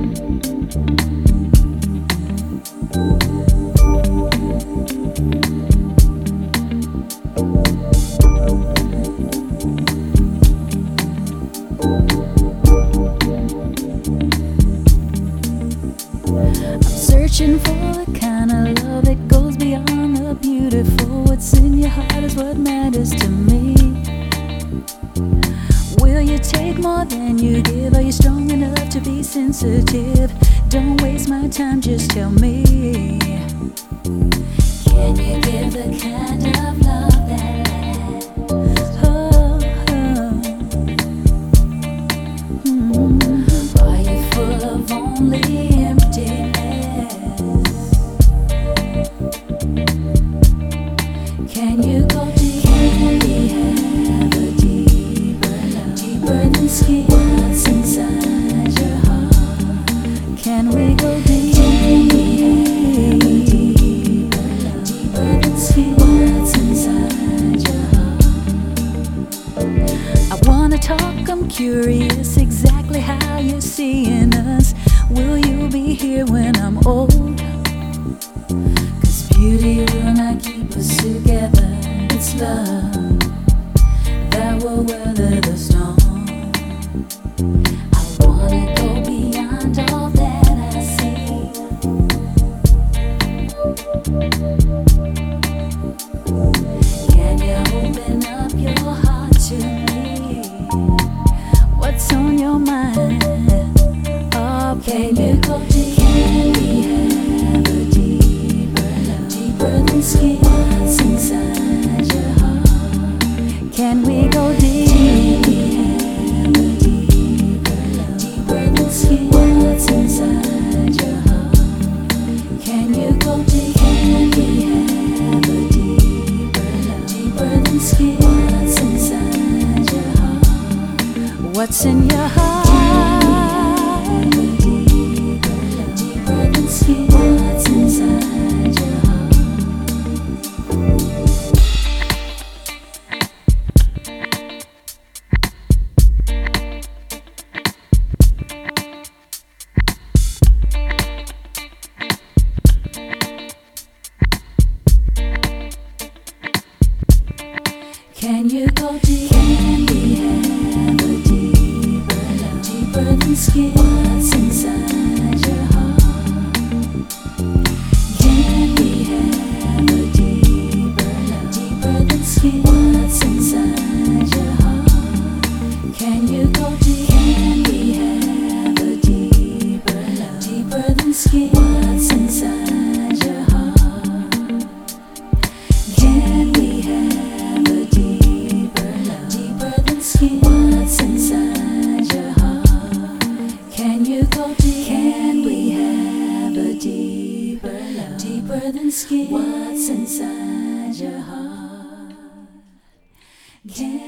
Searching for the kind of love that goes beyond the beautiful. What's in your heart is what matters to me. Will you take more than you give? Are you strong enough to be sensitive? Don't waste my time, just tell me. Can you give the kind of love that lasts? Are you full of only emptiness? Can you go deep? Can we have a deeper love? Deeper than skin? What's inside your heart? Can we go deep? Can we have a deeper love? Deeper than skin? What's inside your heart? I wanna talk, I'm curious exactly how you're seeing us. Will you be here when I'm old? 'Cause beauty will not keep us together. It's love that will weather the storm. I wanna go beyond all that I see. Can you open up your heart to me? What's on your mind? Oh, can you go deep? Can we have a deeper love? Deeper than skin? What's inside your heart? Can we go deep? Can we have a deeper love? Deeper than skin? What's inside your heart? Can you go deep? Can we have a deeper love? Deeper than skin? What's inside your heart? What's in your heart? Deeper than skin? What's inside your heart? Can you go deep? Can we have a deeper love? Deeper than skin? What's inside your heart? Can we have a deeper love? Deeper than skin? What's inside your heart? Can you go deep? Can we have a deeper love? Deeper than skin? What's inside your heart? Can we have a deeper love? Deeper than skin? What's inside your heart? Can you go deep? Can we have a deeper love? Deeper than skin? What's inside your heart? Can